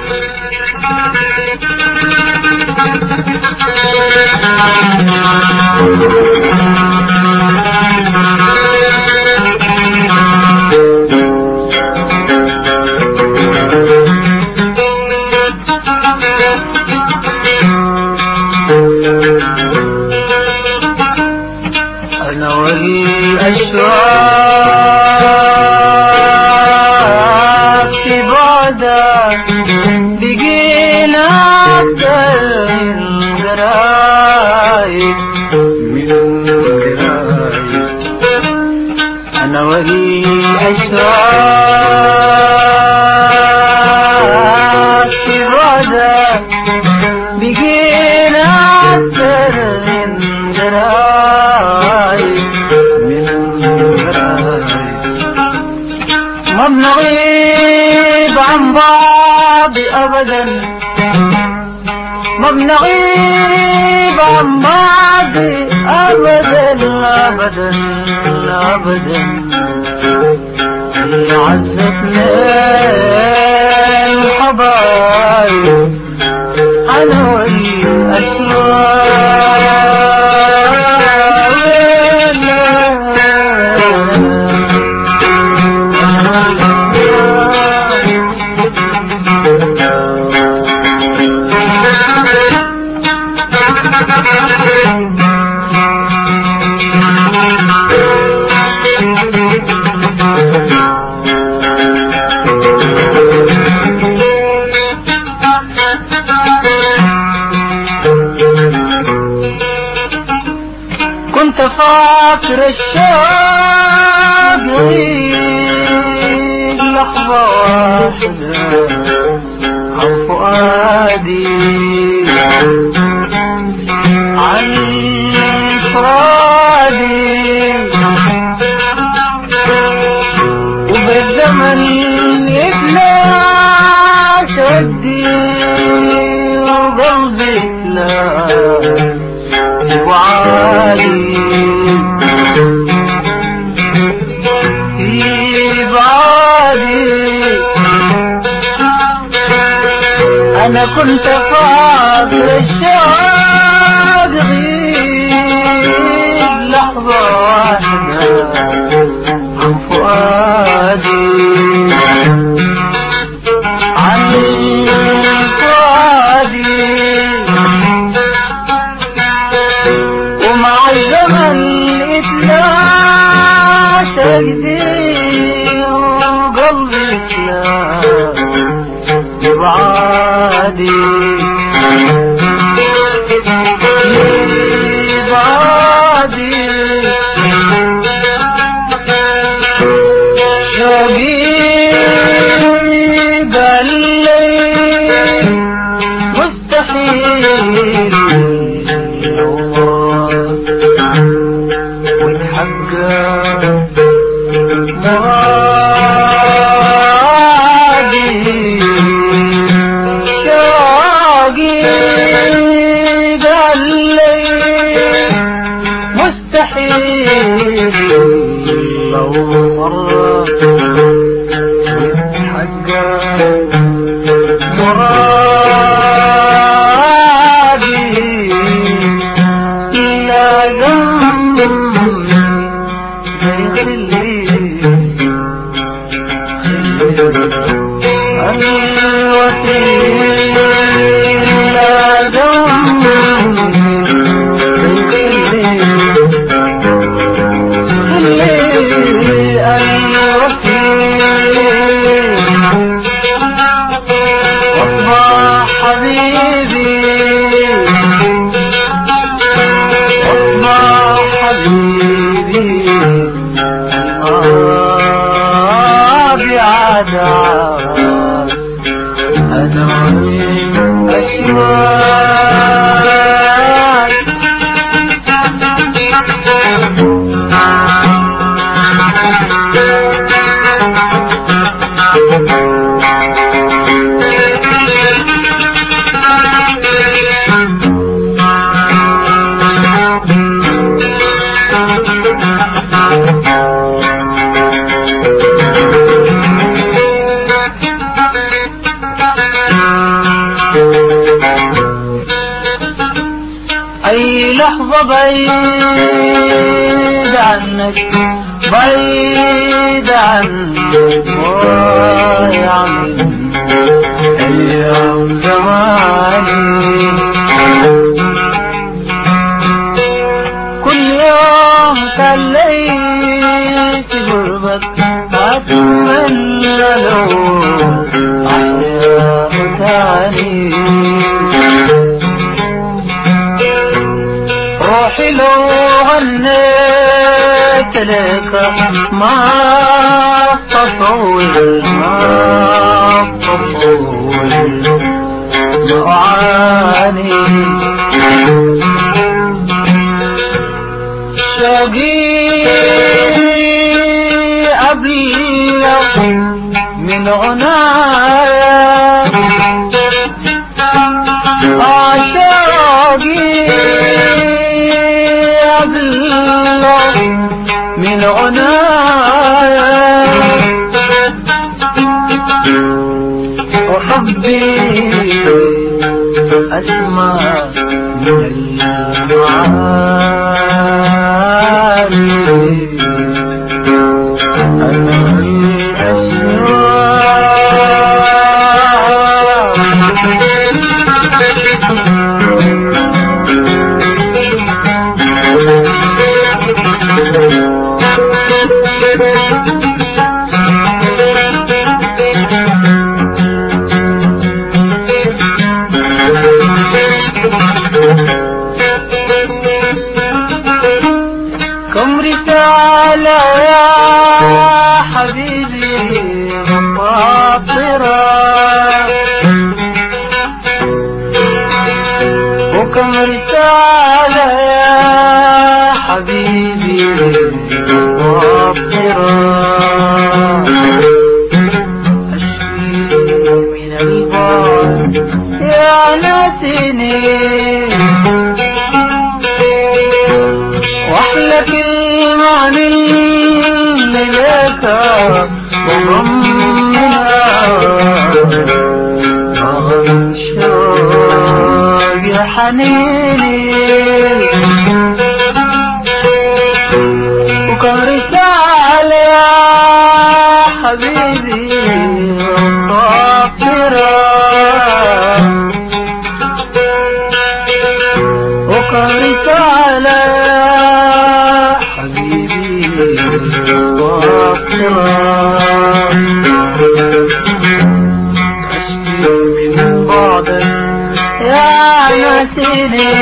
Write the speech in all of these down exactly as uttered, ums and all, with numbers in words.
أنا والأشواق في بعدك بقينا أكتر من قرايب من قرايب. أنا والأشواق في بعدك بقينا أكتر من قرايب من قرايب. ما بنغيب عن بعض أبدا، ما بنغيب عن بعض أبدا أبدا أبدا. اللي عزتنا الحبايب أنا كنت فاكر الشوق لحظة واحدة عن فؤادي عن فؤادي، وبالزمن يبلى شدي وقلبي لا وعالي في بعدي. أنا كنت فاكر الشوق غيب لحظة واحدة عن فؤادي عن فؤادي، ومع الزمن اتلاشى جديد وقلبي سلاح بعادي بعادي. شوقي قال لي مستحيل والحق مرادي. شوقي قال لي مستحيل لو مرت والحق مرادي. لا ذنب الوسيل لا ذنب واصبح حبيبي واصبح حبيبي بعدك. أنا أشواق أي لحظة بعيد عنك بعيد عنك ضايع من أيام زماني كل يوم خليت غربك أتمنى لو أحيا تاني روحي لو غنيت لك ما تصور ما تصور معاني شوقي أبلغ من عنايا عشاقي أبلغ من عنايا وحبي أسمع من المعاني أنا كم رسالة يا حبيبي مطاطرة وكم رسالة يا حبيبي مطاطرة أشكي من البعد يا ناسيني واحلى كلمة مني لك وضمها رغم شوق حنيني وكم رسالة يا حبيبي مطاطرة وكم رسالة أشكي من بعدك يا ناسيني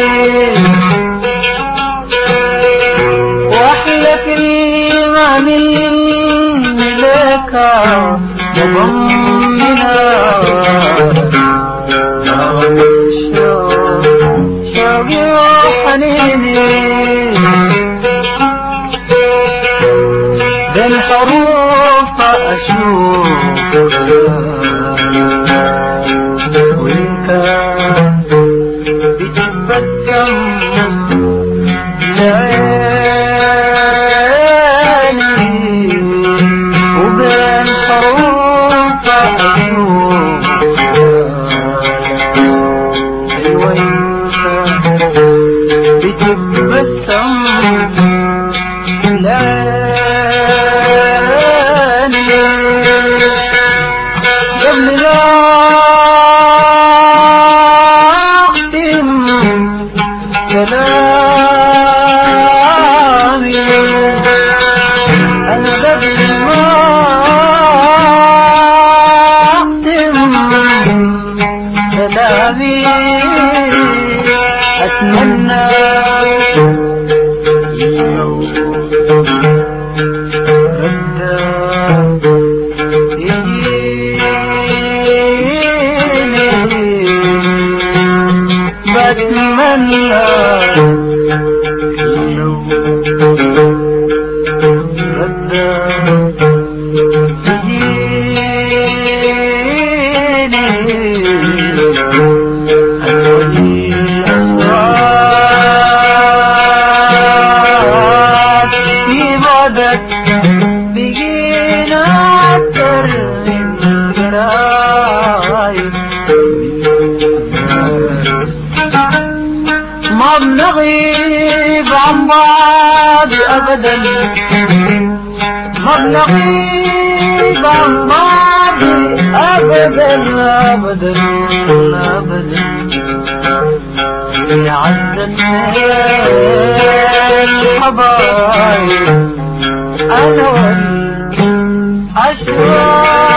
وأحلى كلمة مني لك مضمنة شوقي وحنيني بين حروف أشوفك وانت بتبسم لعيني وبين حروف أشوفك وانت بتبسم قبل لا أختم كلامي أنا قبل ما أختم كلامي أتمنى بتمنى لو غدا تجيني أسودي الأصوات في بعدك بقينا أكتر من قرايب ما ما بنغيب عن بعض أبدا، ما بنغيب عن بعض أبدا أبدا أبدا. يا عزتنا الحبايب أنا والأشواق